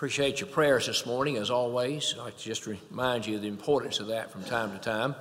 Appreciate your prayers this morning, as always. I'd like to just remind you of the importance of that from time to time.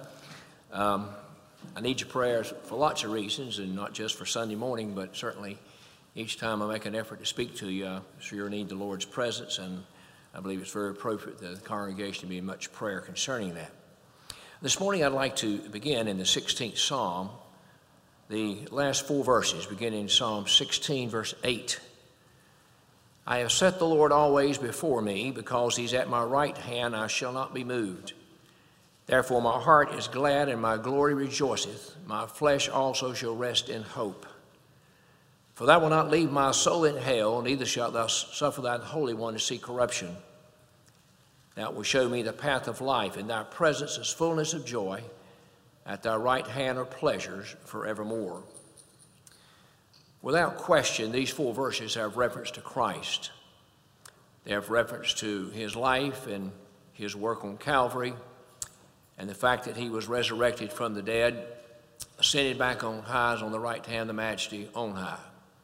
I need your prayers for lots of reasons, and not just for Sunday morning, but certainly each time I make an effort to speak to you, I sure need the Lord's presence, and I believe it's very appropriate that the congregation be in much prayer concerning that. This morning I'd like to begin in the 16th Psalm, the last 4 verses, beginning in Psalm 16, verse 8. I have set the Lord always before me, because he's at my right hand, I shall not be moved. Therefore my heart is glad and my glory rejoiceth. My flesh also shall rest in hope. For thou wilt not leave my soul in hell, neither shalt thou suffer thine Holy One to see corruption. Thou wilt show me the path of life. In thy presence is fullness of joy. At thy right hand are pleasures forevermore. Without question, these 4 verses have reference to Christ. They have reference to his life and his work on Calvary, and the fact that he was resurrected from the dead, ascended back on high, on the right hand of the Majesty on high.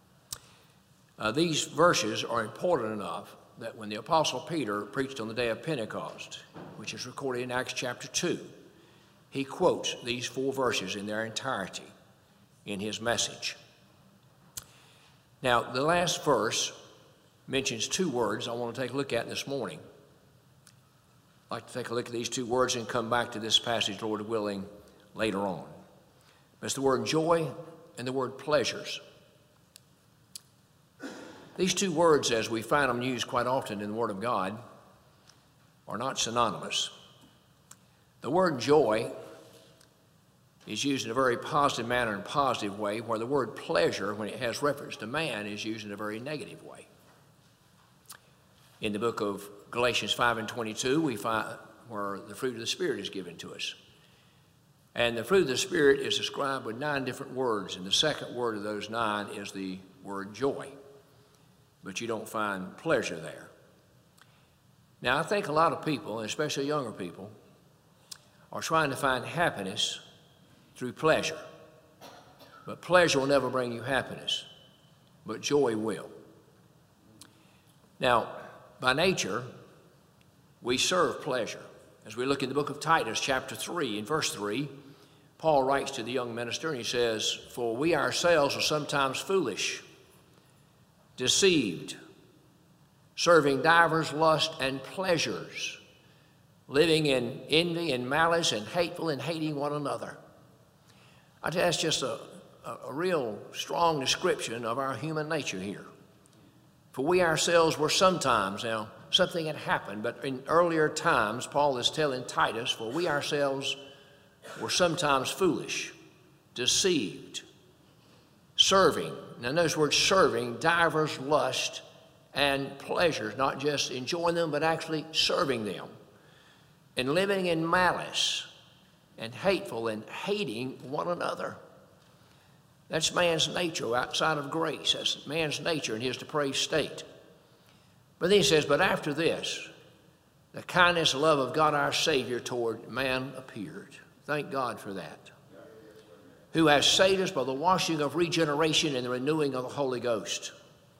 These verses are important enough that when the Apostle Peter preached on the day of Pentecost, which is recorded in Acts chapter 2, he quotes these 4 verses in their entirety in his message. Now, the last verse mentions 2 words I want to take a look at this morning. I'd like to take a look at these 2 words and come back to this passage, Lord willing, later on. It's the word joy and the word pleasures. These 2 words, as we find them used quite often in the Word of God, are not synonymous. The word joy is used in a very positive manner and positive way, where the word pleasure, when it has reference to man, is used in a very negative way. In the book of Galatians 5 and 22, we find where the fruit of the Spirit is given to us. And the fruit of the Spirit is described with 9 different words, and the second word of those 9 is the word joy. But you don't find pleasure there. Now, I think a lot of people, especially younger people, are trying to find happiness through pleasure. But pleasure will never bring you happiness, but joy will. Now, by nature, we serve pleasure. As we look in the book of Titus, chapter 3, in verse 3, Paul writes to the young minister, and he says, "For we ourselves are sometimes foolish, deceived, serving divers lusts and pleasures, living in envy and malice and hateful and hating one another." I tell you, that's just a real strong description of our human nature here. For we ourselves were sometimes, now something had happened, but in earlier times, Paul is telling Titus, for we ourselves were sometimes foolish, deceived, serving. Now notice the word serving, divers lust and pleasures, not just enjoying them, but actually serving them, and living in malice and hateful and hating one another. That's man's nature outside of grace. That's man's nature in his depraved state. But then he says, but after this, the kindness and love of God our Savior toward man appeared. Thank God for that. Who has saved us by the washing of regeneration and the renewing of the Holy Ghost.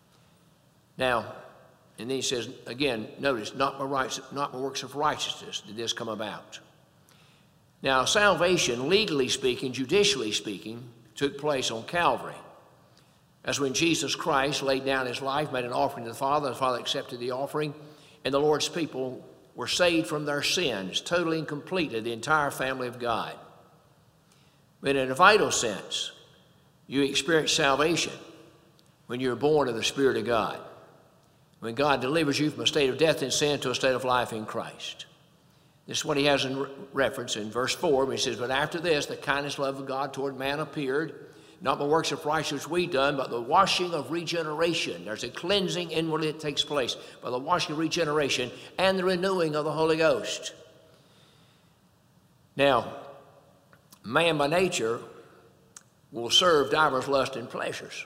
Now, and then he says, again, notice, not by works of righteousness did this come about. Now, salvation, legally speaking, judicially speaking, took place on Calvary. As when Jesus Christ laid down his life, made an offering to the Father accepted the offering, and the Lord's people were saved from their sins, totally and completely, the entire family of God. But in a vital sense, you experience salvation when you're born of the Spirit of God, when God delivers you from a state of death in sin to a state of life in Christ. This is what he has in reference in verse 4, when he says, but after this, the kindness and love of God toward man appeared, not by works of righteousness we done, but the washing of regeneration. There's a cleansing inwardly that takes place by the washing of regeneration and the renewing of the Holy Ghost. Now, man by nature will serve divers lusts and pleasures.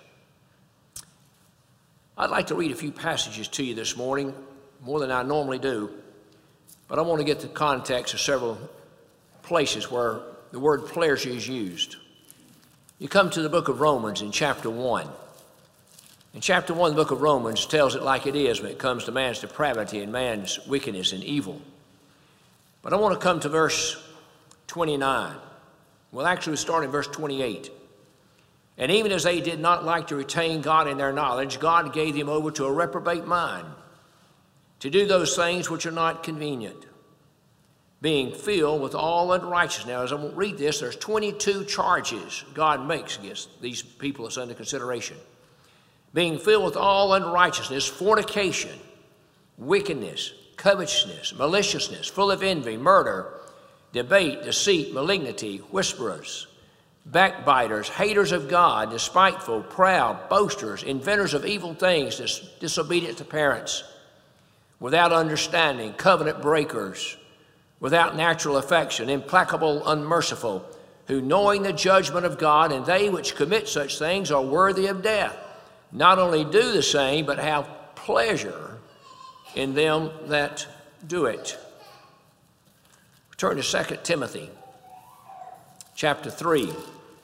I'd like to read a few passages to you this morning, more than I normally do. But I want to get the context of several places where the word pleasure is used. You come to the book of Romans in chapter 1. In chapter 1, the book of Romans tells it like it is when it comes to man's depravity and man's wickedness and evil. But I want to come to verse 29. Well, actually, we start in verse 28. And even as they did not like to retain God in their knowledge, God gave them over to a reprobate mind to do those things which are not convenient, being filled with all unrighteousness. Now, as I won't read this, there's 22 charges God makes against these people that's under consideration. Being filled with all unrighteousness, fornication, wickedness, covetousness, maliciousness, full of envy, murder, debate, deceit, malignity, whisperers, backbiters, haters of God, despiteful, proud, boasters, inventors of evil things, disobedient to parents, without understanding, covenant breakers, without natural affection, implacable, unmerciful, who knowing the judgment of God, and they which commit such things are worthy of death, not only do the same, but have pleasure in them that do it. Turn to 2 Timothy chapter 3.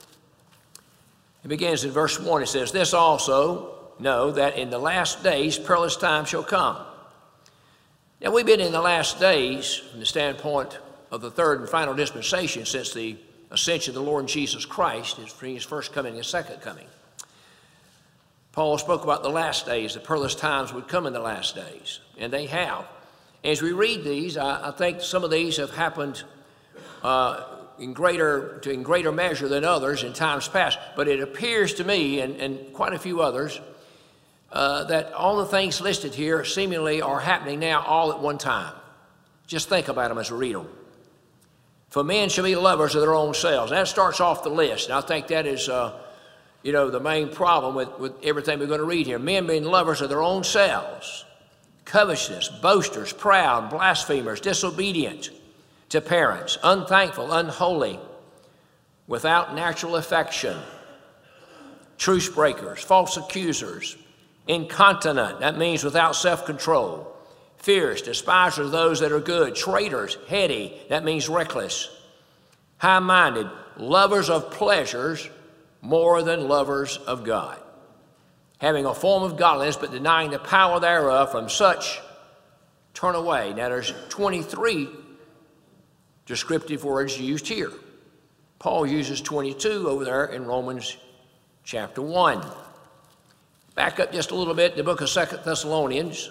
It begins in verse 1. It says, "This also know that in the last days perilous times shall come." Now, we've been in the last days from the standpoint of the third and final dispensation since the ascension of the Lord Jesus Christ, his first coming and his second coming. Paul spoke about the last days, the perilous times would come in the last days, and they have. As we read these, I think some of these have happened in greater measure than others in times past, but it appears to me, and quite a few others, that all the things listed here seemingly are happening now all at one time. Just think about them as we read them. For men shall be lovers of their own selves. That starts off the list, and I think that is the main problem with everything we're going to read here. Men being lovers of their own selves, covetousness, boasters, proud, blasphemers, disobedient to parents, unthankful, unholy, without natural affection, truce breakers, false accusers, incontinent, that means without self-control, fierce, despisers of those that are good, traitors, heady, that means reckless, high-minded, lovers of pleasures more than lovers of God, having a form of godliness but denying the power thereof, from such turn away. Now there's 23 descriptive words used here. Paul uses 22 over there in Romans chapter 1. Back up just a little bit in the book of 2 Thessalonians,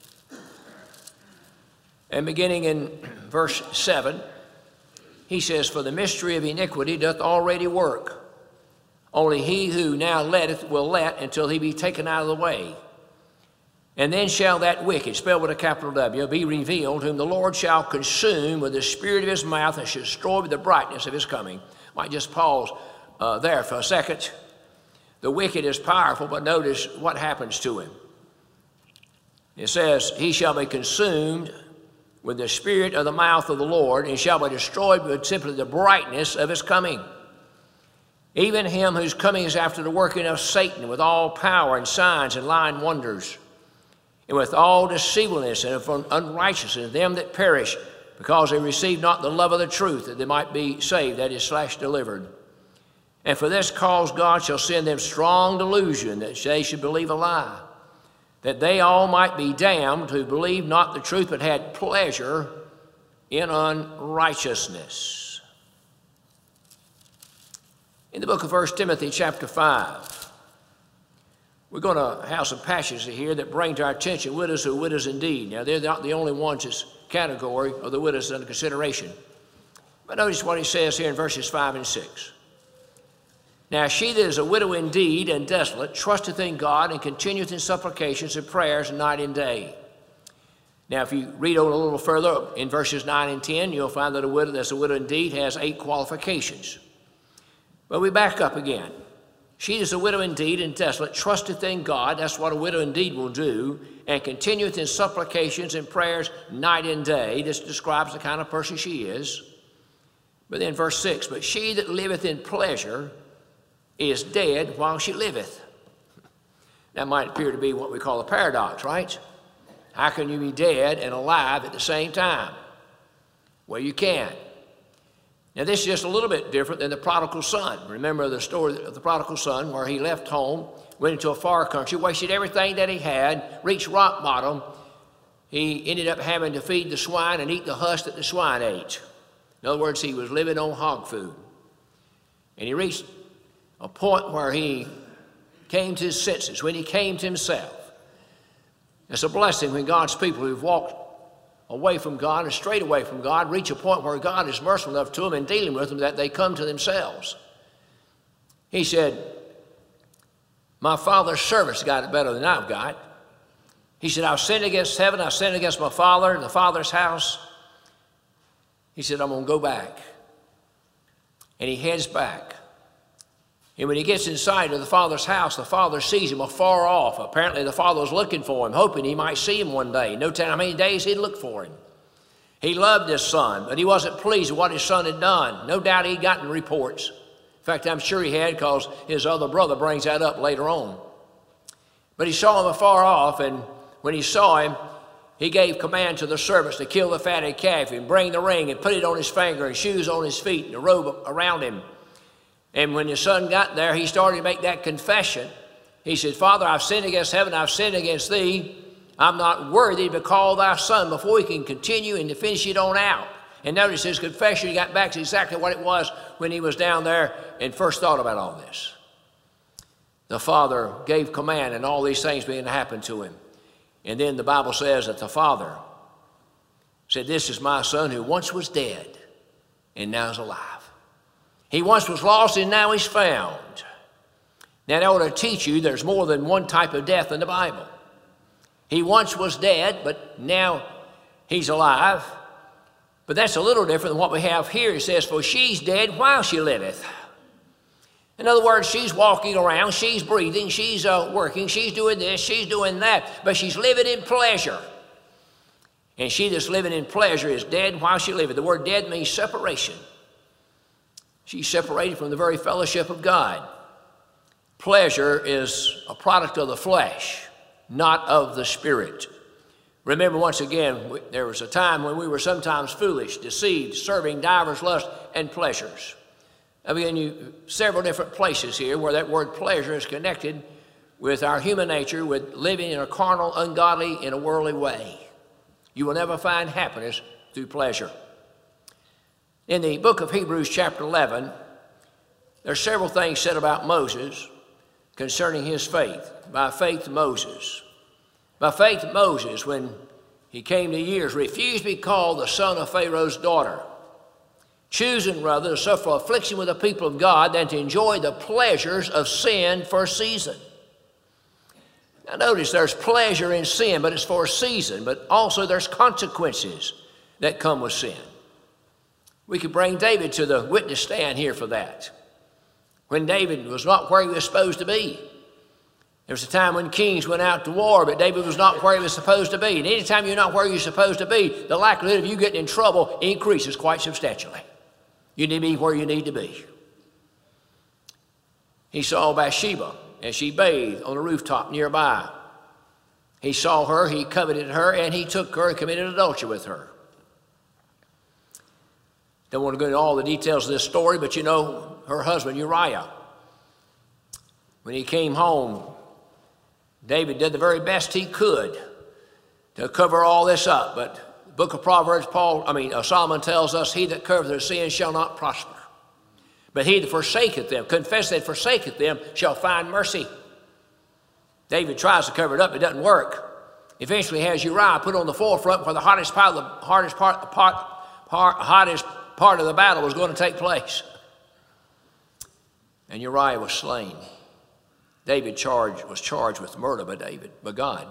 and beginning in verse 7, he says, "For the mystery of iniquity doth already work. Only he who now letteth will let until he be taken out of the way. And then shall that wicked," spelled with a capital W, "be revealed, whom the Lord shall consume with the spirit of his mouth, and shall destroy with the brightness of his coming." Might just pause there for a second. The wicked is powerful, but notice what happens to him. It says, "He shall be consumed with the spirit of the mouth of the Lord, and shall be destroyed with simply the brightness of his coming. Even him whose coming is after the working of Satan, with all power and signs and lying wonders, and with all deceivableness and of unrighteousness, them that perish, because they receive not the love of the truth, that they might be saved," that is, delivered. "And for this cause God shall send them strong delusion, that they should believe a lie, that they all might be damned who believed not the truth, but had pleasure in unrighteousness." In the book of 1 Timothy chapter 5, we're going to have some passages here that bring to our attention widows who are widows indeed. Now, they're not the only ones in this category of the widows under consideration. But notice what he says here in verses 5 and 6. "Now she that is a widow indeed and desolate trusteth in God, and continueth in supplications and prayers night and day." Now, if you read on a little further in verses 9 and 10, you'll find that a widow that's a widow indeed has 8 qualifications. But we back up again. "She is a widow indeed and desolate, trusteth in God," that's what a widow indeed will do, "and continueth in supplications and prayers night and day." This describes the kind of person she is. But then verse 6, "But she that liveth in pleasure is dead while she liveth." That might appear to be what we call a paradox, right? How can you be dead and alive at the same time? Well, you can. Now, this is just a little bit different than the prodigal son. Remember the story of the prodigal son, where he left home went into a far country, wasted everything that he had, reached rock bottom. He ended up having to feed the swine and eat the husk that the swine ate. In other words, he was living on hog food. And he reached a point where he came to his senses, when he came to himself. It's a blessing when God's people who've walked away from God and strayed away from God reach a point where God is merciful enough to them and dealing with them that they come to themselves. He said, my father's servants got it better than I've got. He said, I've sinned against heaven, I've sinned against my father and the father's house. He said, I'm going to go back. And he heads back. And when he gets inside of the father's house, the father sees him afar off. Apparently the father was looking for him, hoping he might see him one day. No telling how many days he'd look for him. He loved his son, but he wasn't pleased with what his son had done. No doubt he'd gotten reports. In fact, I'm sure he had, because his other brother brings that up later on. But he saw him afar off, and when he saw him, he gave command to the servants to kill the fatted calf and bring the ring and put it on his finger and shoes on his feet and a robe around him. And when his son got there, he started to make that confession. He said, Father, I've sinned against heaven, I've sinned against thee. I'm not worthy to be called thy son, before he can continue and to finish it on out. And notice his confession, he got back to exactly what it was when he was down there and first thought about all this. The father gave command, and all these things began to happen to him. And then the Bible says that the father said, this is my son who once was dead and now is alive. He once was lost and now he's found. Now that ought to teach you there's more than one type of death in the Bible. He once was dead, but now he's alive. But that's a little different than what we have here. It says, for she's dead while she liveth. In other words, she's walking around, she's breathing, she's working, she's doing this, she's doing that, but she's living in pleasure. And she that's living in pleasure is dead while she liveth. The word dead means separation. She's separated from the very fellowship of God. Pleasure is a product of the flesh, not of the spirit. Remember, once again, there was a time when we were sometimes foolish, deceived, serving divers lusts and pleasures. I've given you several different places here where that word pleasure is connected with our human nature, with living in a carnal, ungodly, in a worldly way. You will never find happiness through pleasure. In the book of Hebrews chapter 11, there are several things said about Moses concerning his faith. By faith, Moses. By faith, Moses, when he came to years, refused to be called the son of Pharaoh's daughter, choosing rather to suffer affliction with the people of God than to enjoy the pleasures of sin for a season. Now notice there's pleasure in sin, but it's for a season, but also there's consequences that come with sin. We could bring David to the witness stand here for that. When David was not where he was supposed to be. There was a time when kings went out to war, but David was not where he was supposed to be. And anytime you're not where you're supposed to be, the likelihood of you getting in trouble increases quite substantially. You need to be where you need to be. He saw Bathsheba as she bathed on a rooftop nearby. He saw her, he coveted her, and he took her and committed adultery with her. Don't want to go into all the details of this story, but you know her husband Uriah. When he came home, David did the very best he could to cover all this up. But the book of Proverbs, Solomon tells us, he that covereth their sins shall not prosper. But he that forsaketh them, confess that forsaketh them, shall find mercy. David tries to cover it up, it doesn't work. Eventually has Uriah put on the forefront where the hottest part of the battle was going to take place. And Uriah was slain. David was charged with murder by God.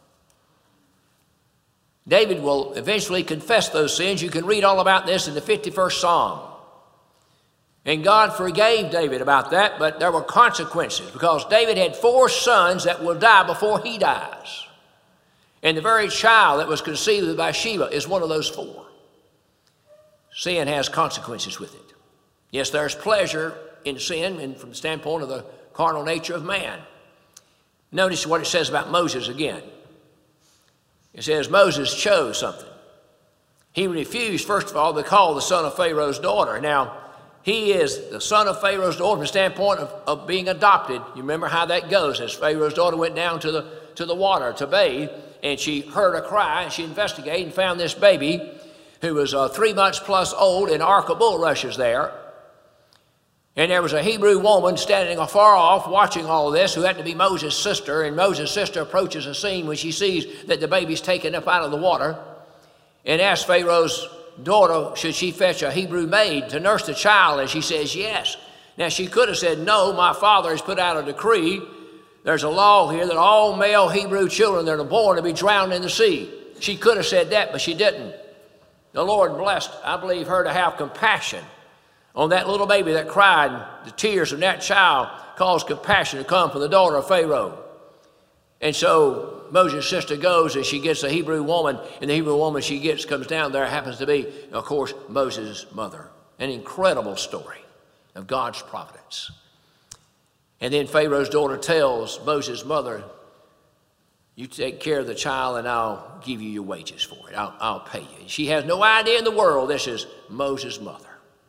David will eventually confess those sins. You can read all about this in the 51st Psalm. And God forgave David about that, but there were consequences because David had 4 sons that will die before he dies. And the very child that was conceived of Bathsheba is one of those 4. Sin has consequences with it. Yes, there's pleasure in sin and from the standpoint of the carnal nature of man. Notice what it says about Moses again. It says Moses chose something. He refused, first of all, to call the son of Pharaoh's daughter. Now, he is the son of Pharaoh's daughter from the standpoint of being adopted. You remember how that goes. As Pharaoh's daughter went down to the water to bathe, and she heard a cry, and she investigated and found this baby who was 3 months plus old, and an ark of bulrushes there. And there was a Hebrew woman standing afar off watching all this, who happened to be Moses' sister. And Moses' sister approaches the scene when she sees that the baby's taken up out of the water, and asks Pharaoh's daughter, should she fetch a Hebrew maid to nurse the child? And she says yes. Now, she could have said, no, my father has put out a decree. There's a law here that all male Hebrew children that are born to be drowned in the sea. She could have said that, but she didn't. The Lord blessed, I believe, her to have compassion on that little baby that cried. The tears of that child caused compassion to come from the daughter of Pharaoh. And so Moses' sister goes and she gets a Hebrew woman, and the Hebrew woman she gets comes down there, happens to be, of course, Moses' mother. An incredible story of God's providence. And then Pharaoh's daughter tells Moses' mother, you take care of the child and I'll give you your wages for it. I'll pay you. She has no idea in the world this is Moses' mother.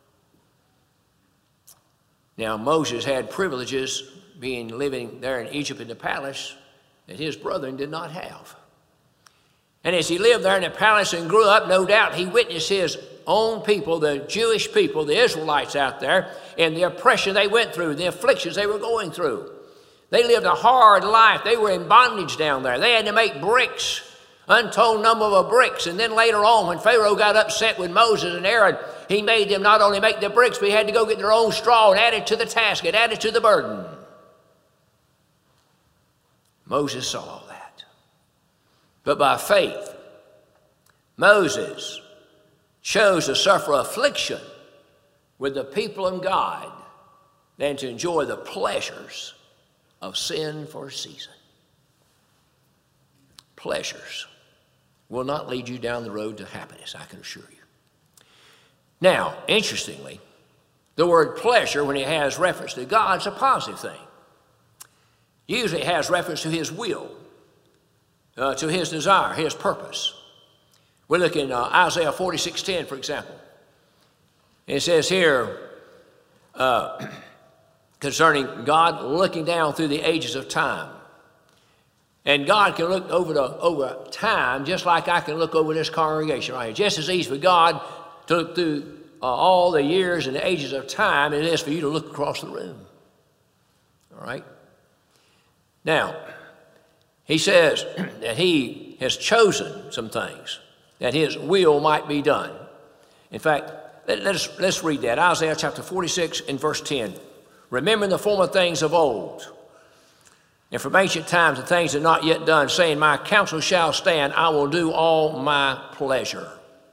Now, Moses had privileges living there in Egypt in the palace that his brethren did not have. And as he lived there in the palace and grew up, no doubt he witnessed his own people, the Jewish people, the Israelites out there, and the oppression they went through, the afflictions they were going through. They lived a hard life. They were in bondage down there. They had to make bricks, untold number of bricks. And then later on, when Pharaoh got upset with Moses and Aaron, he made them not only make the bricks, but he had to go get their own straw and add it to the task and add it to the burden. Moses saw all that. But by faith, Moses chose to suffer affliction with the people of God than to enjoy the pleasures of sin for a season. Pleasures will not lead you down the road to happiness, I can assure you. Now, interestingly, the word pleasure, when it has reference to God, is a positive thing. Usually it has reference to his will, to his desire, his purpose. We look in Isaiah 46:10, for example. It says here, concerning God looking down through the ages of time. And God can look over time just like I can look over this congregation right here. Just as easy for God to look through all the years and the ages of time as it is for you to look across the room. All right? Now, he says that he has chosen some things that his will might be done. In fact, let's read that. Isaiah chapter 46 and verse 10. Remembering the former things of old, and from ancient times the things that are not yet done, saying, my counsel shall stand, I will do all my pleasure.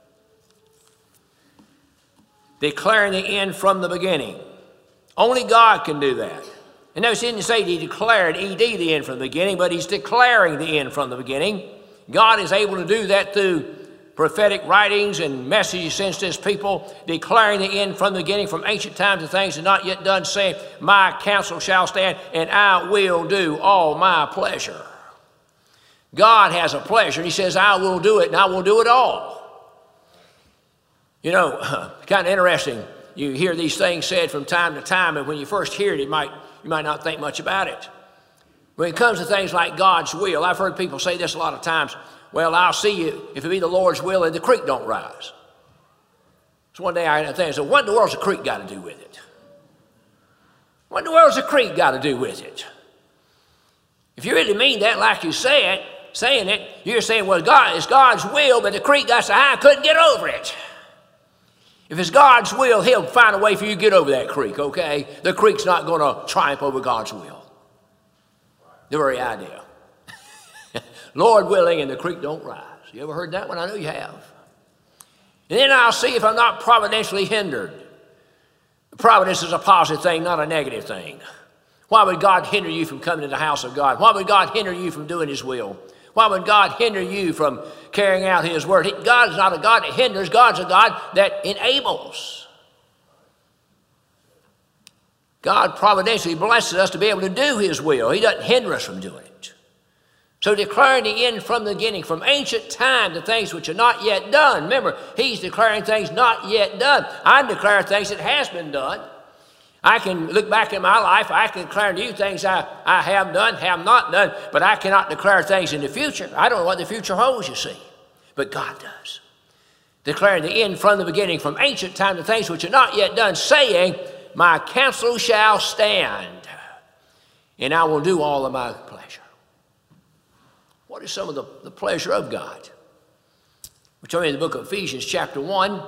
Declaring the end from the beginning. Only God can do that. And notice he didn't say he declared the end from the beginning, but he's declaring the end from the beginning. God is able to do that through prophetic writings and messages sent to his people, declaring the end from the beginning, from ancient times the things that are not yet done, saying, my counsel shall stand, and I will do all my pleasure. God has a pleasure, and he says, I will do it, and I will do it all. You know, kind of interesting. You hear these things said from time to time, and when you first hear it, you might not think much about it. When it comes to things like God's will, I've heard people say this a lot of times, well, I'll see you if it be the Lord's will and the creek don't rise. So one day I had to think, so what in the world's the creek got to do with it? What in the world's the creek got to do with it? If you really mean that like you saying it, you're saying, well, it's God's will, but the creek got so high I couldn't get over it. If it's God's will, he'll find a way for you to get over that creek, okay? The creek's not going to triumph over God's will. The very idea. Lord willing, and the creek don't rise. You ever heard that one? I know you have. And then I'll see if I'm not providentially hindered. Providence is a positive thing, not a negative thing. Why would God hinder you from coming to the house of God? Why would God hinder you from doing his will? Why would God hinder you from carrying out his word? God is not a God that hinders. God's a God that enables. God providentially blesses us to be able to do his will. He doesn't hinder us from doing it. So declaring the end from the beginning, from ancient time, the things which are not yet done. Remember, he's declaring things not yet done. I declare things that has been done. I can look back in my life. I can declare to you things I have done, have not done, but I cannot declare things in the future. I don't know what the future holds, you see, but God does. Declaring the end from the beginning, from ancient time, the things which are not yet done, saying, my counsel shall stand, and I will do all of my pleasure. What is some of the pleasure of God? We turn in the book of Ephesians chapter 1,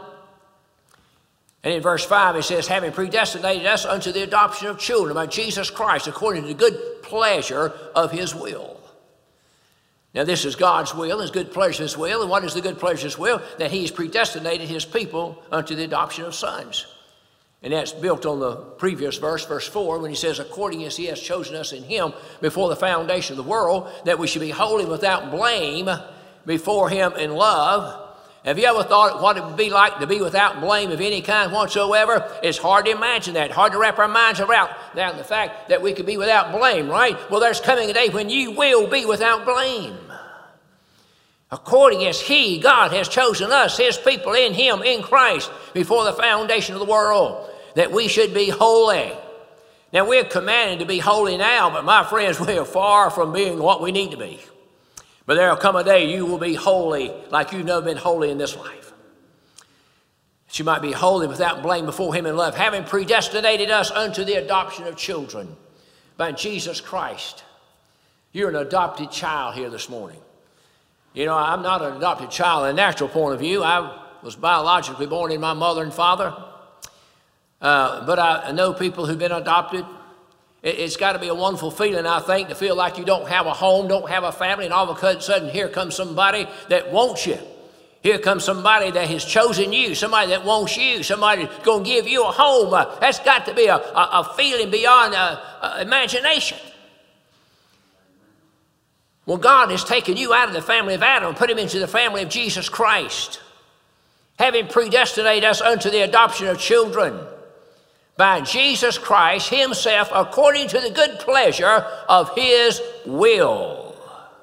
and in verse 5 it says, having predestinated us unto the adoption of children by Jesus Christ, according to the good pleasure of his will. Now this is God's will, his good pleasure, his will. And what is the good pleasure, his will? That he's predestinated his people unto the adoption of sons. And that's built on the previous verse, verse 4, when he says, according as he has chosen us in him before the foundation of the world, that we should be holy without blame before him in love. Have you ever thought what it would be like to be without blame of any kind whatsoever? It's hard to imagine that, hard to wrap our minds around the fact that we could be without blame, right? Well, there's coming a day when you will be without blame. According as he, God, has chosen us, his people in him, in Christ, before the foundation of the world, that we should be holy. Now, we're commanded to be holy now, but my friends, we are far from being what we need to be. But there will come a day you will be holy like you've never been holy in this life. That you might be holy without blame before him in love, having predestinated us unto the adoption of children by Jesus Christ. You're an adopted child here this morning. You know, I'm not an adopted child in a natural point of view. I was biologically born in my mother and father. But I know people who've been adopted. It's got to be a wonderful feeling, I think, to feel like you don't have a home, don't have a family, and all of a sudden here comes somebody that wants you. Here comes somebody that has chosen you, somebody that wants you, somebody that's going to give you a home. That's got to be a feeling beyond imagination. Well, God has taken you out of the family of Adam and put him into the family of Jesus Christ, having predestinated us unto the adoption of children by Jesus Christ himself, according to the good pleasure of his will.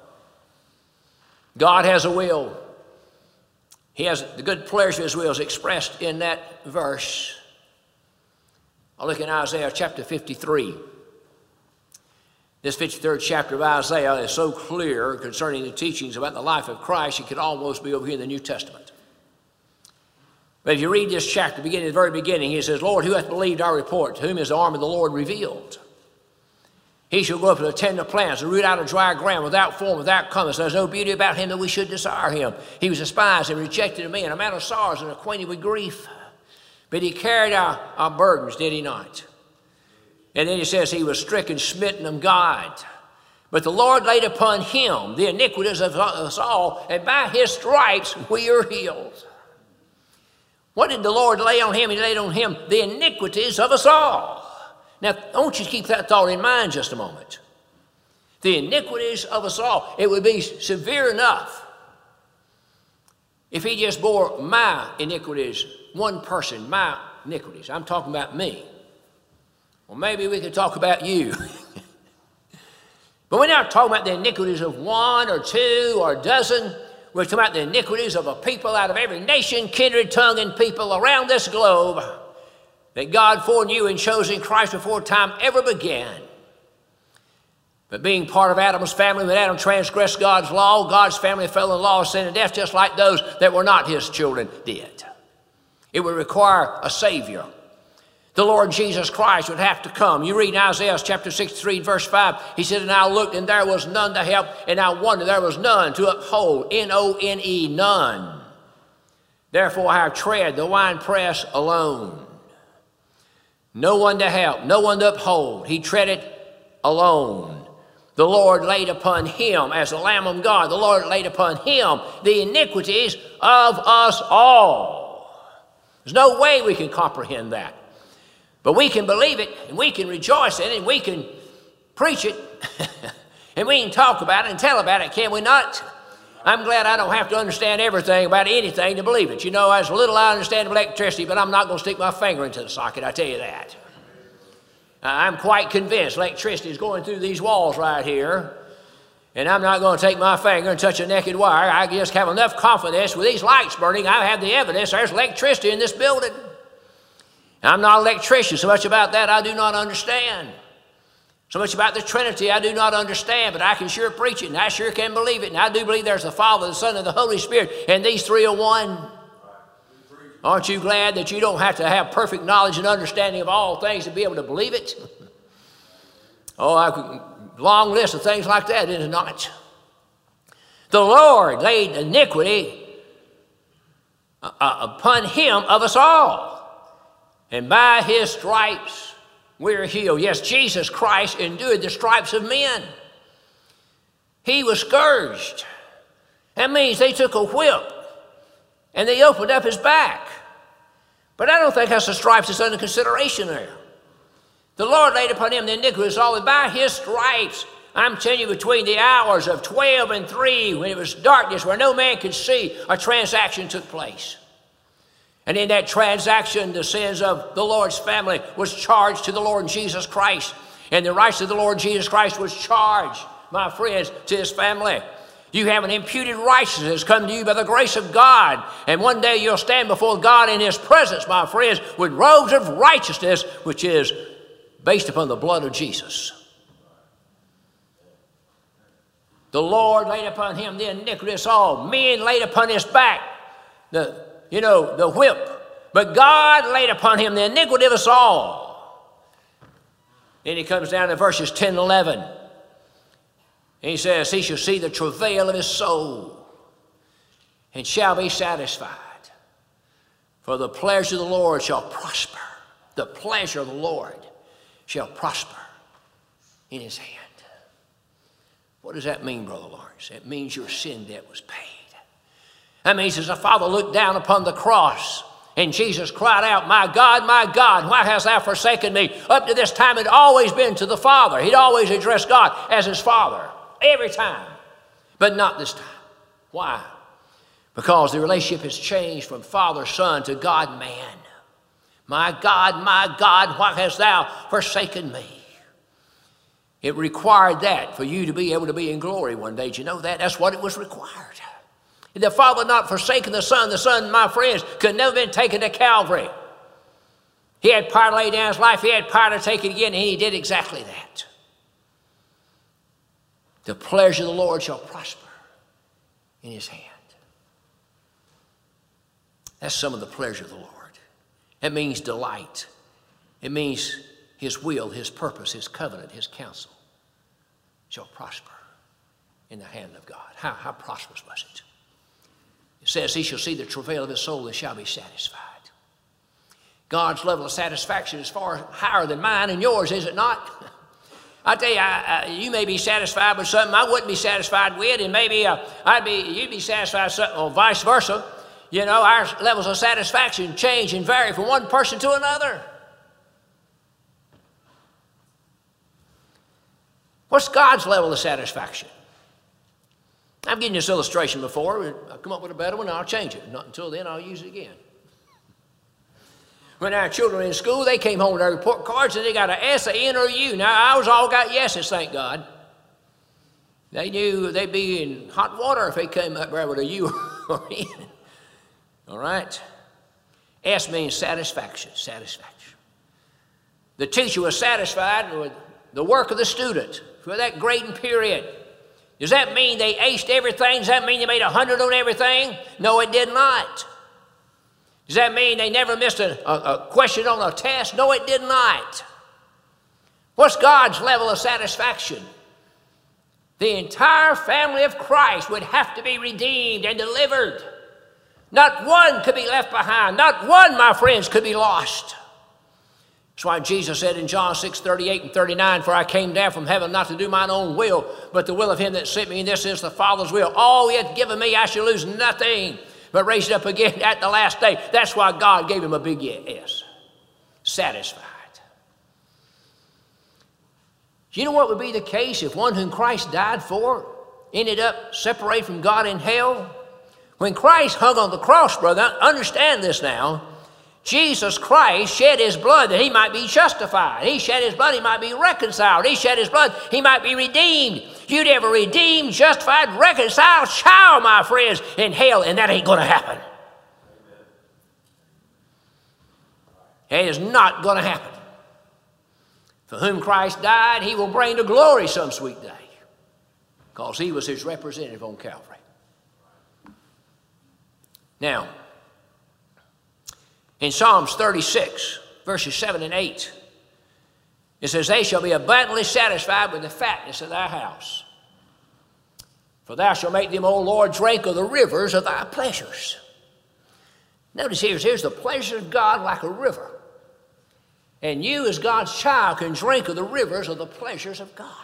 God has a will. He has the good pleasure of his will is expressed in that verse. I'll look in Isaiah chapter 53. This 53rd chapter of Isaiah is so clear concerning the teachings about the life of Christ, it could almost be over here in the New Testament. But if you read this chapter, beginning at the very beginning, he says, Lord, who hath believed our report? To whom is the arm of the Lord revealed? He shall go up to the tender plants, and root out of dry ground, without form, without compass. There's no beauty about him that we should desire him. He was despised and rejected of men, a man of sorrows and acquainted with grief. But he carried our burdens, did he not? And then he says he was stricken, smitten of God. But the Lord laid upon him the iniquities of us all, and by his stripes we are healed. What did the Lord lay on him? He laid on him the iniquities of us all. Now, I want you to keep that thought in mind just a moment. The iniquities of us all. It would be severe enough if he just bore my iniquities, one person, my iniquities. I'm talking about me. Well, maybe we could talk about you. But we're not talking about the iniquities of one or two or a dozen. We're talking about the iniquities of a people out of every nation, kindred, tongue, and people around this globe that God foreknew and chose in Christ before time ever began. But being part of Adam's family, when Adam transgressed God's law, God's family fell in law of sin and death, just like those that were not his children did. It would require a Savior. The Lord Jesus Christ would have to come. You read in Isaiah chapter 63, verse 5, he said, and I looked, and there was none to help, and I wondered, there was none to uphold, N-O-N-E, none. Therefore I have tread the winepress alone. No one to help, no one to uphold. He treaded alone. The Lord laid upon him, as the Lamb of God, the Lord laid upon him the iniquities of us all. There's no way we can comprehend that. But we can believe it, and we can rejoice in it, and we can preach it, and we can talk about it and tell about it, can we not? I'm glad I don't have to understand everything about anything to believe it. You know, as little I understand of electricity, but I'm not going to stick my finger into the socket, I tell you that. I'm quite convinced electricity is going through these walls right here, And I'm not going to take my finger and touch a naked wire. I just have enough confidence with these lights burning. I have the evidence. There's electricity in this building. I'm not an electrician. So much about that I do not understand. So much about the Trinity I do not understand, but I can sure preach it, and I sure can believe it. And I do believe there's the Father, the Son, and the Holy Spirit, and these three are one. Aren't you glad that you don't have to have perfect knowledge and understanding of all things to be able to believe it? Long list of things like that, is it not? The Lord laid iniquity upon him of us all, and by his stripes we're healed. Yes, Jesus Christ endured the stripes of men. He was scourged. That means they took a whip and they opened up his back. But I don't think that's the stripes that's under consideration there. The Lord laid upon him the iniquity of all, and by his stripes, I'm telling you, between the hours of 12 and 3, when it was darkness where no man could see, a transaction took place. And in that transaction, the sins of the Lord's family was charged to the Lord Jesus Christ. And the rights of the Lord Jesus Christ was charged, my friends, to his family. You have an imputed righteousness come to you by the grace of God. And one day you'll stand before God in his presence, my friends, with robes of righteousness, which is based upon the blood of Jesus. The Lord laid upon him the iniquity of us all. Men laid upon his back the whip. But God laid upon him the iniquity of us all. Then he comes down to verses 10 and 11. And he says, he shall see the travail of his soul and shall be satisfied. For the pleasure of the Lord shall prosper. The pleasure of the Lord shall prosper in his hand. What does that mean, Brother Lawrence? It means your sin debt was paid. That means as the Father looked down upon the cross and Jesus cried out, my God, why hast thou forsaken me? Up to this time, it had always been to the Father. He'd always addressed God as his Father, every time, but not this time. Why? Because the relationship has changed from Father, Son to God, man. My God, why hast thou forsaken me? It required that for you to be able to be in glory one day. Did you know that? That's what it was required. The Father not forsaken the Son, my friends, could never been taken to Calvary. He had power to lay down his life. He had power to take it again, and he did exactly that. The pleasure of the Lord shall prosper in his hand. That's some of the pleasure of the Lord. That means delight. It means his will, his purpose, his covenant, his counsel shall prosper in the hand of God. How prosperous was it? It says he shall see the travail of his soul and shall be satisfied. God's level of satisfaction is far higher than mine and yours, is it not? I tell you, you may be satisfied with something I wouldn't be satisfied with, and maybe you'd be satisfied with something, or vice versa. You know, our levels of satisfaction change and vary from one person to another. What's God's level of satisfaction? I've given you this illustration before. I'll come up with a better one and I'll change it. Not until then, I'll use it again. When our children were in school, they came home with their report cards and they got an S, an N, or a U. Now, ours all got yeses, thank God. They knew they'd be in hot water if they came up there with a U or an N. All right? S means satisfaction, satisfaction. The teacher was satisfied with the work of the student for that grading period. Does that mean they aced everything? Does that mean they made 100 on everything? No, it did not. Does that mean they never missed a question on a test? No, it did not. What's God's level of satisfaction? The entire family of Christ would have to be redeemed and delivered. Not one could be left behind. Not one, my friends, could be lost. That's why Jesus said in John 6:38 and 39, for I came down from heaven not to do mine own will, but the will of him that sent me, and this is the Father's will. All he hath given me, I shall lose nothing, but raise it up again at the last day. That's why God gave him a big yes. Satisfied. You know what would be the case if one whom Christ died for ended up separated from God in hell? When Christ hung on the cross, brother, understand this now. Jesus Christ shed his blood that he might be justified. He shed his blood, he might be reconciled. He shed his blood, he might be redeemed. You'd have a redeemed, justified, reconciled child, my friends, in hell, and that ain't going to happen. It is not going to happen. For whom Christ died, he will bring to glory some sweet day, because he was his representative on Calvary. Now, in Psalms 36, verses 7 and 8, it says, they shall be abundantly satisfied with the fatness of thy house. For thou shalt make them, O Lord, drink of the rivers of thy pleasures. Notice here's the pleasure of God like a river. And you as God's child can drink of the rivers of the pleasures of God.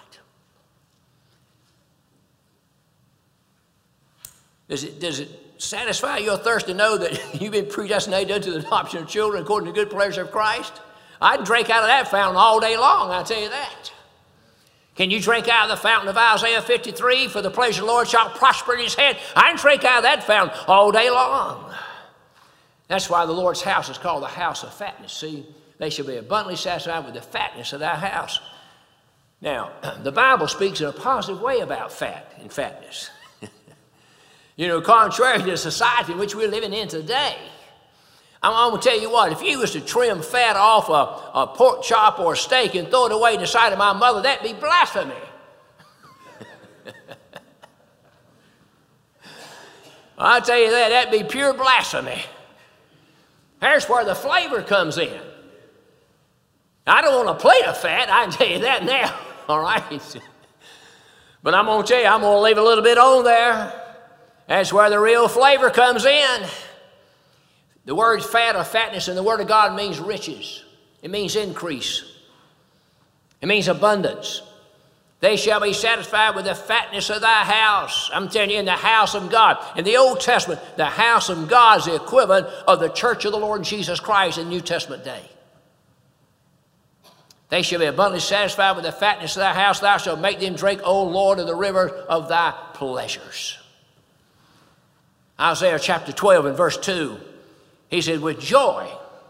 Does it satisfy your thirst to know that you've been predestinated unto the adoption of children according to the good pleasure of Christ? I'd drink out of that fountain all day long, I'll tell you that. Can you drink out of the fountain of Isaiah 53? For the pleasure of the Lord shall prosper in his hand. I can drink out of that fountain all day long. That's why the Lord's house is called the house of fatness. See, they shall be abundantly satisfied with the fatness of thy house. Now, the Bible speaks in a positive way about fat and fatness. You know, contrary to the society in which we're living in today. I'm going to tell you what, if you was to trim fat off a pork chop or a steak and throw it away in the sight of my mother, that'd be blasphemy. I'll tell you that, that'd be pure blasphemy. There's where the flavor comes in. I don't want a plate of fat, I can tell you that now, all right? But I'm going to tell you, I'm going to leave a little bit on there. That's where the real flavor comes in. The word fat or fatness in the Word of God means riches. It means increase. It means abundance. They shall be satisfied with the fatness of thy house. I'm telling you, in the house of God. In the Old Testament, the house of God is the equivalent of the church of the Lord Jesus Christ in New Testament day. They shall be abundantly satisfied with the fatness of thy house. Thou shalt make them drink, O Lord, of the river of thy pleasures. Isaiah chapter 12 and verse 2. He said, with joy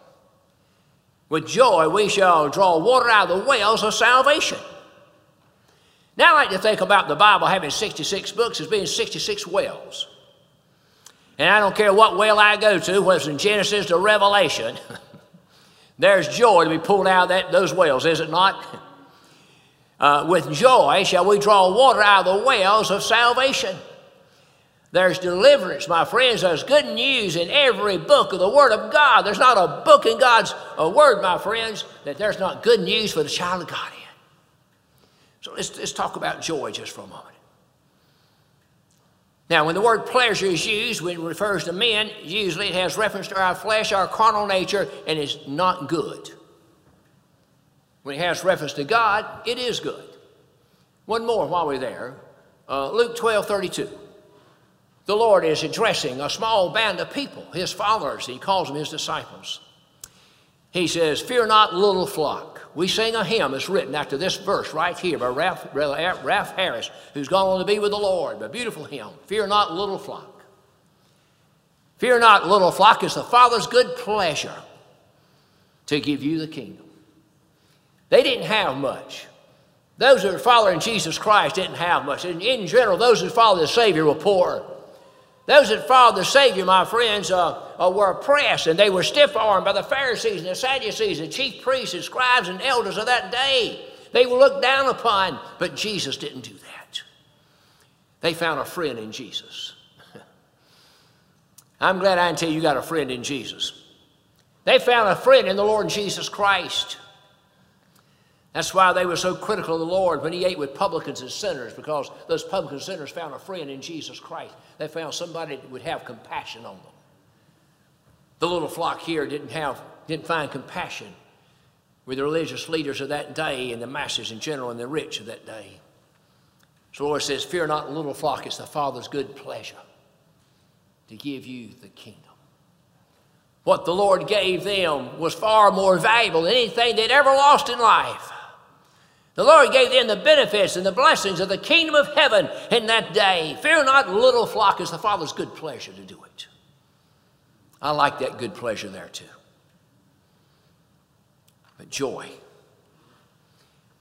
we shall draw water out of the wells of salvation. Now I like to think about the Bible having 66 books as being 66 wells. And I don't care what well I go to, whether it's in Genesis or Revelation, there's joy to be pulled out of those wells, is it not? With joy shall we draw water out of the wells of salvation. There's deliverance, my friends. There's good news in every book of the Word of God. There's not a book in God's Word, my friends, that there's not good news for the child of God in. So let's talk about joy just for a moment. Now, when the word pleasure is used, when it refers to men, usually it has reference to our flesh, our carnal nature, and it's not good. When it has reference to God, it is good. One more while we're there. Luke 12:32. The Lord is addressing a small band of people, his followers. He calls them his disciples. He says, fear not, little flock. We sing a hymn that's written after this verse right here by Ralph Harris, who's gone on to be with the Lord. A beautiful hymn. Fear not, little flock. Fear not, little flock. It's the Father's good pleasure to give you the kingdom. They didn't have much. Those that are following Jesus Christ didn't have much. In general, those who follow the Savior were poor. Those that followed the Savior, my friends, were oppressed, and they were stiff-armed by the Pharisees and the Sadducees, the chief priests and scribes and elders of that day. They were looked down upon, but Jesus didn't do that. They found a friend in Jesus. I'm glad I can tell you got a friend in Jesus. They found a friend in the Lord Jesus Christ. That's why they were so critical of the Lord when he ate with publicans and sinners, because those publicans and sinners found a friend in Jesus Christ. They found somebody that would have compassion on them. The little flock here didn't find compassion with the religious leaders of that day and the masses in general and the rich of that day. So the Lord says, fear not, little flock, it's the Father's good pleasure to give you the kingdom. What the Lord gave them was far more valuable than anything they'd ever lost in life. The Lord gave them the benefits and the blessings of the kingdom of heaven in that day. Fear not, little flock, it's the Father's good pleasure to do it. I like that good pleasure there too. But joy.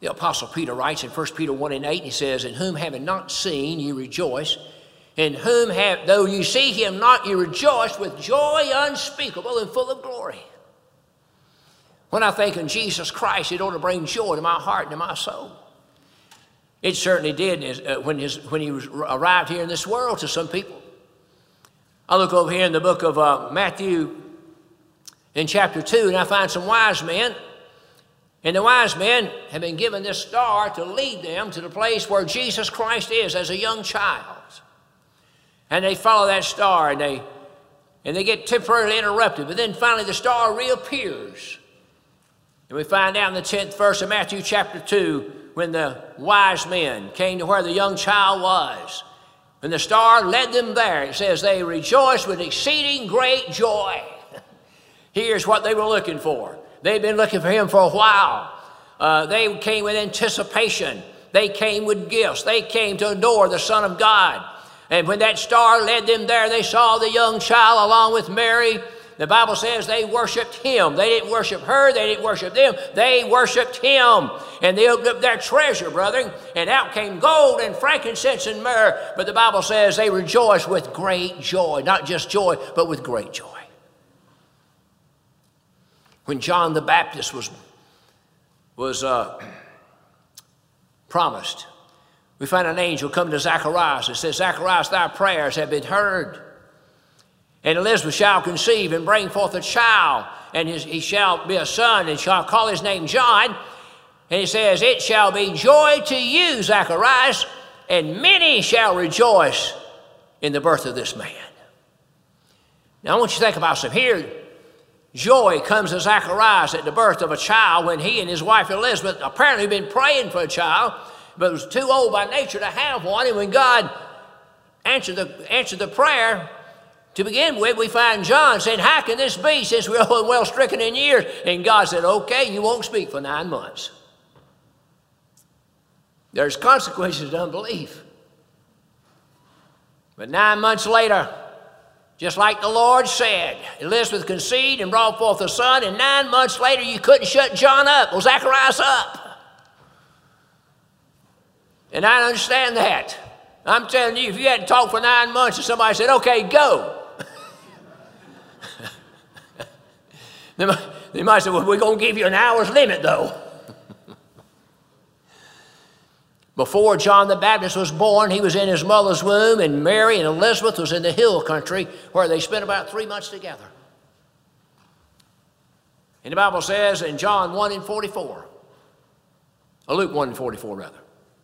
The Apostle Peter writes in 1 Peter 1:8, he says, in whom having not seen, you rejoice. In whom though you see him not, you rejoice with joy unspeakable and full of glory. When I think of Jesus Christ, it ought to bring joy to my heart and to my soul. It certainly did when he arrived here in this world to some people. I look over here in the book of Matthew in chapter 2, and I find some wise men. And the wise men have been given this star to lead them to the place where Jesus Christ is as a young child. And they follow that star, and they get temporarily interrupted. But then finally the star reappears. And we find out in the 10th verse of Matthew chapter 2, when the wise men came to where the young child was, and the star led them there, it says they rejoiced with exceeding great joy. Here's what they were looking for. They'd been looking for him for a while. They came with anticipation. They came with gifts. They came to adore the Son of God. And when that star led them there, they saw the young child along with Mary. The Bible says they worshiped him. They didn't worship her. They didn't worship them. They worshiped him. And they opened up their treasure, brethren, and out came gold and frankincense and myrrh. But the Bible says they rejoiced with great joy. Not just joy, but with great joy. When John the Baptist was promised, we find an angel come to Zacharias and says, Zacharias, thy prayers have been heard. And Elizabeth shall conceive and bring forth a child, and he shall be a son, and shall call his name John. And he says, it shall be joy to you, Zacharias, and many shall rejoice in the birth of this man. Now I want you to think about something here. Joy comes to Zacharias at the birth of a child when he and his wife Elizabeth apparently had been praying for a child, but was too old by nature to have one. And when God answered the prayer, to begin with, we find John saying, how can this be since we're old and well stricken in years? And God said, okay, you won't speak for 9 months. There's consequences to unbelief. But 9 months later, just like the Lord said, Elizabeth conceived and brought forth a son, and 9 months later you couldn't shut John up, or Zacharias up. And I understand that. I'm telling you, if you hadn't talked for 9 months and somebody said, okay, go. They might say, well, we're going to give you an hour's limit, though. Before John the Baptist was born, he was in his mother's womb, and Mary and Elizabeth was in the hill country where they spent about 3 months together. And the Bible says in John 1:44, or Luke 1:44 rather,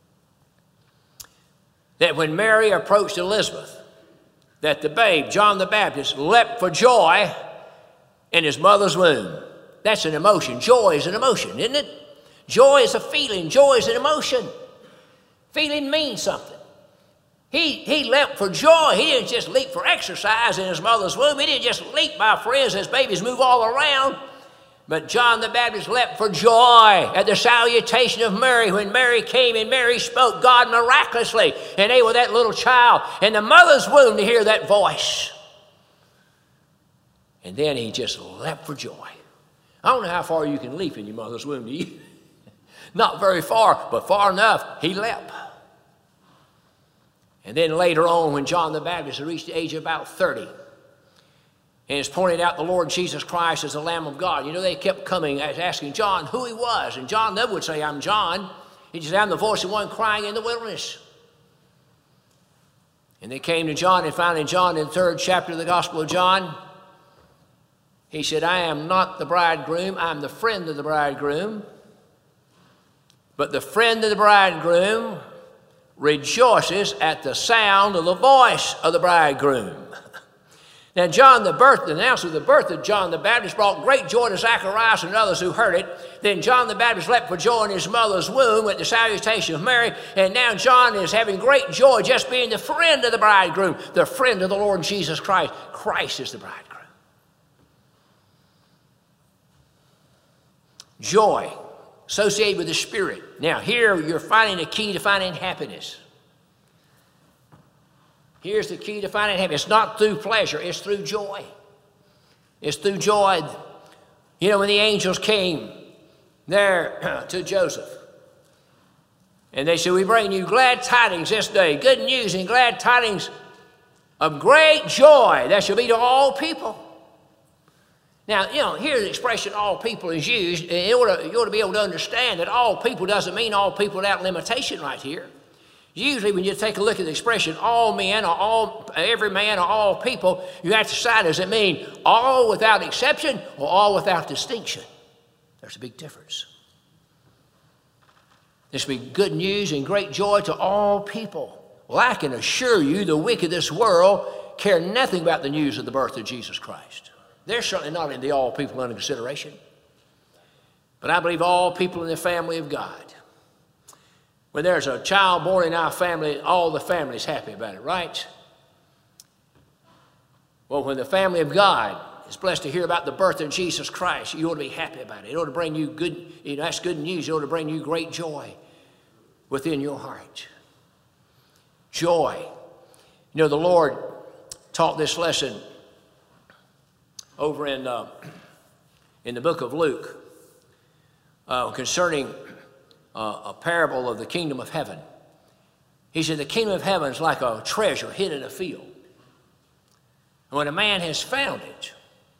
that when Mary approached Elizabeth, that the babe, John the Baptist, leapt for joy in his mother's womb. That's an emotion. Joy is an emotion, isn't it? Joy is a feeling. Joy is an emotion. Feeling means something. He leapt for joy. He didn't just leap for exercise in his mother's womb. He didn't just leap, my friends, as babies move all around. But John the Baptist leapt for joy at the salutation of Mary. When Mary came and Mary spoke, God miraculously enabled that little child in the mother's womb to hear that voice. And then he just leapt for joy. I don't know how far you can leap in your mother's womb, do you? Not very far, but far enough, he leapt. And then later on, when John the Baptist had reached the age of about 30, and is pointing out the Lord Jesus Christ as the Lamb of God. You know, they kept coming, asking John who he was. And John never would say, I'm John. He just, I'm the voice of one crying in the wilderness. And they came to John and found in John, in the 3rd chapter of the Gospel of John, he said, I am not the bridegroom, I'm the friend of the bridegroom. But the friend of the bridegroom rejoices at the sound of the voice of the bridegroom. Now, the announcement of the birth of John the Baptist brought great joy to Zacharias and others who heard it. Then John the Baptist leapt for joy in his mother's womb at the salutation of Mary. And now John is having great joy just being the friend of the bridegroom, the friend of the Lord Jesus Christ. Christ is the bridegroom. Joy associated with the Spirit. Now, here you're finding the key to finding happiness. Here's the key to finding happiness. It's not through pleasure, it's through joy. It's through joy. You know, when the angels came there to Joseph, And they said, we bring you glad tidings this day, good news and glad tidings of great joy that shall be to all people. Now, here the expression all people is used. You ought to be able to understand that all people doesn't mean all people without limitation right here. Usually when you take a look at the expression all men or every man or all people, you have to decide, does it mean all without exception or all without distinction? There's a big difference. This will be good news and great joy to all people. Well, I can assure you the wicked of this world care nothing about the news of the birth of Jesus Christ. They're certainly not in the all people under consideration. But I believe all people in the family of God. When there's a child born in our family, all the family's happy about it, right? Well, when the family of God is blessed to hear about the birth of Jesus Christ, you ought to be happy about it. It ought to bring you good, that's good news. It ought to bring you great joy within your heart. Joy. The Lord taught this lesson over in the book of Luke concerning a parable of the kingdom of heaven. He said the kingdom of heaven is like a treasure hid in a field. And when a man has found it,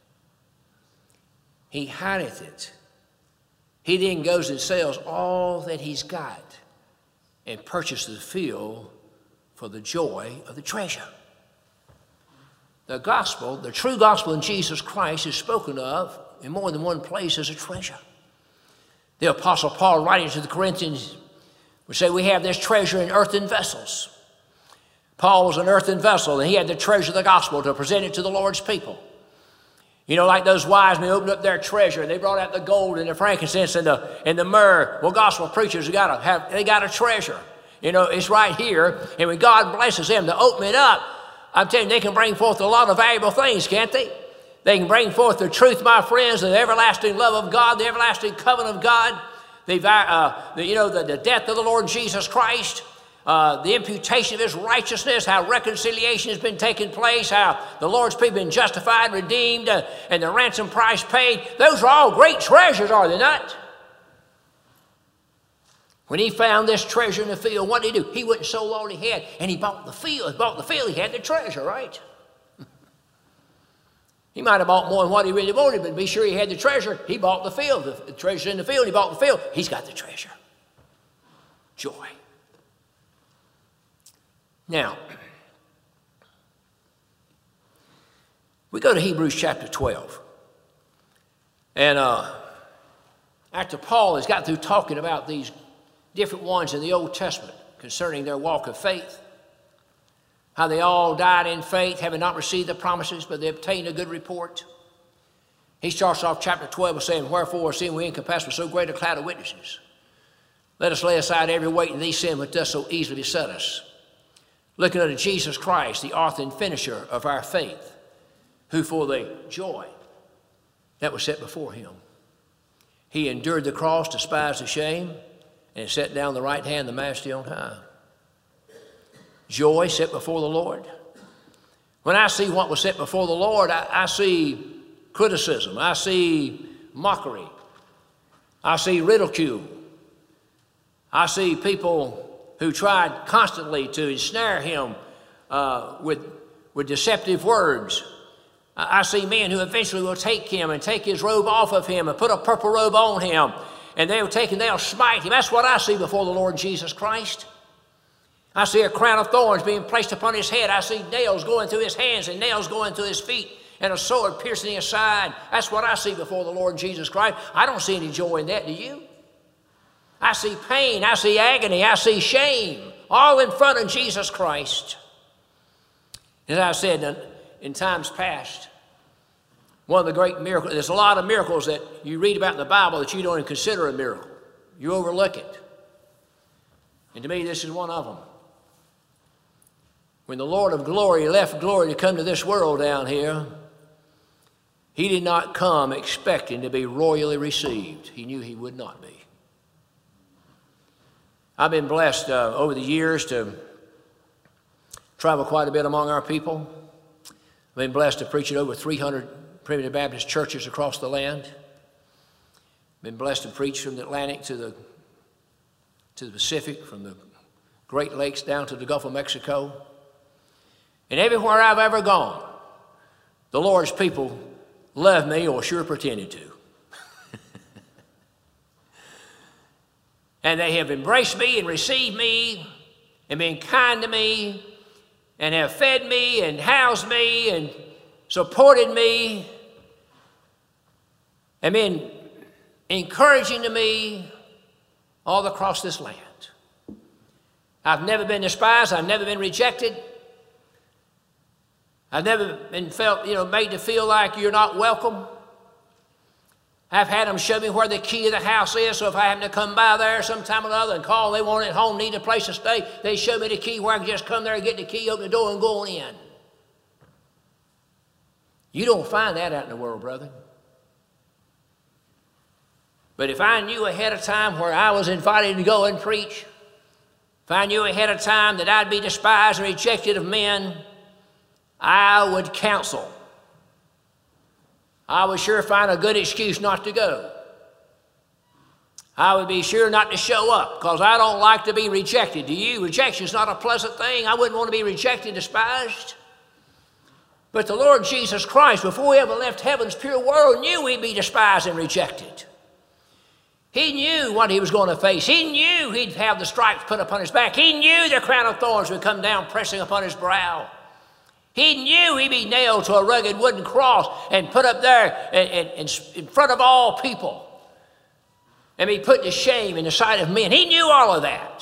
he hideth it. He then goes and sells all that he's got and purchases the field for the joy of the treasure. The gospel, the true gospel in Jesus Christ, is spoken of in more than one place as a treasure. The Apostle Paul, writing to the Corinthians, would say we have this treasure in earthen vessels. Paul was an earthen vessel, and he had the treasure of the gospel to present it to the Lord's people. Like those wise men opened up their treasure, and they brought out the gold and the frankincense and the myrrh. Well, gospel preachers, they got a treasure. It's right here, and when God blesses them to open it up, I'm telling you, they can bring forth a lot of valuable things, can't they? They can bring forth the truth, my friends, the everlasting love of God, the everlasting covenant of God, the death of the Lord Jesus Christ, the imputation of his righteousness, how reconciliation has been taking place, how the Lord's people have been justified, redeemed, and the ransom price paid. Those are all great treasures, are they not? When he found this treasure in the field, what did he do? He went and sold all he had, and he bought the field. He bought the field, he had the treasure, right? He might have bought more than what he really wanted, but to be sure he had the treasure, he bought the field. The treasure's in the field, he bought the field. He's got the treasure. Joy. Now, we go to Hebrews chapter 12. And after Paul has got through talking about these different ones in the Old Testament concerning their walk of faith, how they all died in faith, having not received the promises, but they obtained a good report. He starts off chapter 12 by saying, wherefore, seeing we encompassed with so great a cloud of witnesses, let us lay aside every weight and these sin which does so easily beset us, looking unto Jesus Christ, the author and finisher of our faith, who for the joy that was set before him, he endured the cross, despised the shame, and set down the right hand of the majesty on high. Joy set before the Lord. When I see what was set before the Lord, I see criticism. I see mockery. I see ridicule. I see people who tried constantly to ensnare him with deceptive words. I see men who eventually will take him and take his robe off of him and put a purple robe on him, and they'll smite him. That's what I see before the Lord Jesus Christ. I see a crown of thorns being placed upon his head. I see nails going through his hands and nails going through his feet and a sword piercing his side. That's what I see before the Lord Jesus Christ. I don't see any joy in that, do you? I see pain, I see agony, I see shame, all in front of Jesus Christ. As I said in times past, one of the great miracles, there's a lot of miracles that you read about in the Bible that you don't even consider a miracle. You overlook it. And to me, this is one of them. When the Lord of glory left glory to come to this world down here, he did not come expecting to be royally received. He knew he would not be. I've been blessed over the years to travel quite a bit among our people. I've been blessed to preach at over 300 Primitive Baptist churches across the land. I've been blessed to preach from the Atlantic to to the Pacific, from the Great Lakes down to the Gulf of Mexico. And everywhere I've ever gone, the Lord's people love me, or sure pretended to. And they have embraced me and received me and been kind to me and have fed me and housed me and supported me and been encouraging to me all across this land. I've never been despised. I've never been rejected. I've never been made to feel like you're not welcome. I've had them show me where the key of the house is, so if I happen to come by there sometime or other and call, they want it home, need a place to stay, they show me the key where I can just come there and get the key, open the door, and go on in. You don't find that out in the world, brother. But if I knew ahead of time where I was invited to go and preach, if I knew ahead of time that I'd be despised and rejected of men, I would counsel. I would sure find a good excuse not to go. I would be sure not to show up because I don't like to be rejected. Do you? Rejection is not a pleasant thing. I wouldn't want to be rejected, despised. But the Lord Jesus Christ, before he ever left heaven's pure world, knew he'd be despised and rejected. He knew what he was going to face. He knew he'd have the stripes put upon his back. He knew the crown of thorns would come down pressing upon his brow. He knew he'd be nailed to a rugged wooden cross and put up there in front of all people and be put to shame in the sight of men. He knew all of that.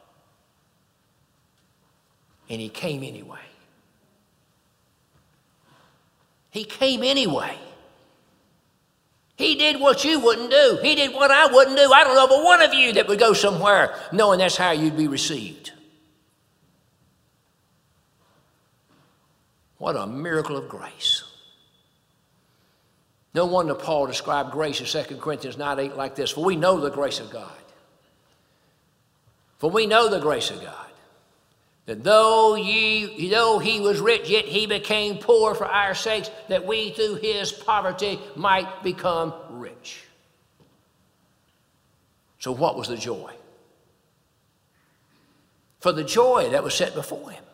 And he came anyway. He came anyway. He did what you wouldn't do. He did what I wouldn't do. I don't know of a one of you that would go somewhere knowing that's how you'd be received. What a miracle of grace. No wonder Paul described grace in 2 Corinthians 9:8 like this. For we know the grace of God. For we know the grace of God. That though he was rich, yet he became poor for our sakes, that we through his poverty might become rich. So what was the joy? For the joy that was set before him,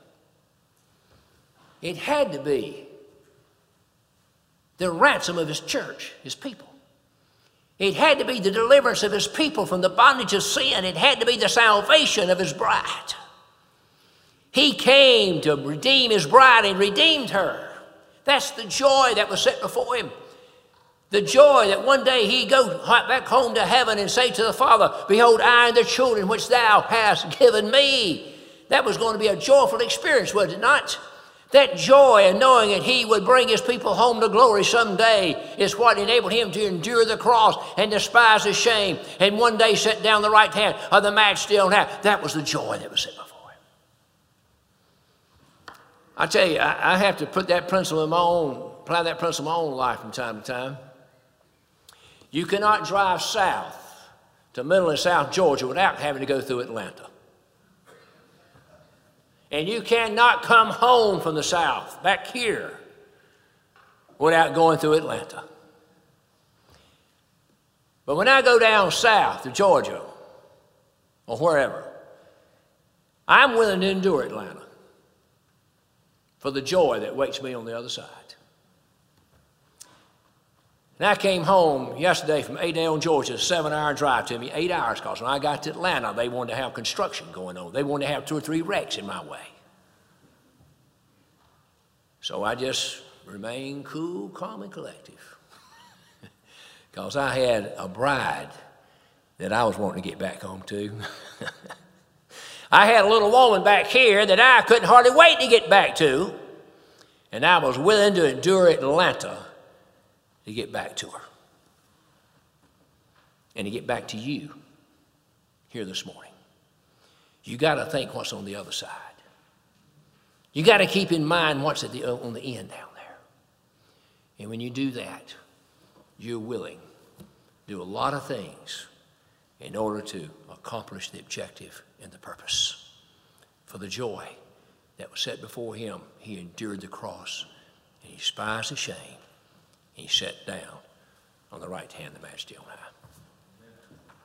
it had to be the ransom of his church, his people. It had to be the deliverance of his people from the bondage of sin. It had to be the salvation of his bride. He came to redeem his bride and redeemed her. That's the joy that was set before him. The joy that one day he'd go back home to heaven and say to the Father, behold, I and the children which thou hast given me. That was going to be a joyful experience, was it not? That joy in knowing that he would bring his people home to glory someday is what enabled him to endure the cross and despise the shame and one day sit down the right hand of the majesty on high. That was the joy that was set before him. I tell you, I have to put that principle in my own, apply that principle in my own life from time to time. You cannot drive south to Middle and South Georgia without having to go through Atlanta. And you cannot come home from the south, back here, without going through Atlanta. But when I go down south to Georgia, or wherever, I'm willing to endure Atlanta for the joy that waits me on the other side. And I came home yesterday from Adel, Georgia, a 7-hour drive to me, 8 hours, because when I got to Atlanta, they wanted to have construction going on. They wanted to have 2 or 3 wrecks in my way. So I just remained cool, calm, and collective. Because I had a bride that I was wanting to get back home to. I had a little woman back here that I couldn't hardly wait to get back to. And I was willing to endure Atlanta to get back to her. And to get back to you here this morning. You got to think what's on the other side. You got to keep in mind what's on the end down there. And when you do that, you're willing to do a lot of things in order to accomplish the objective and the purpose. For the joy that was set before him, he endured the cross, and he despised the shame, and he sat down on the right hand of the majesty on high.